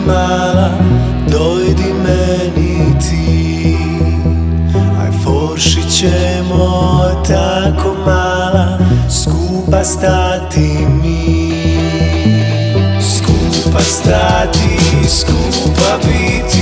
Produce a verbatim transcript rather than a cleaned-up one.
mala, dojdi meni ti. Aj forši ćemo tako mala, skupa stati mi. Skupa stati, skupa biti.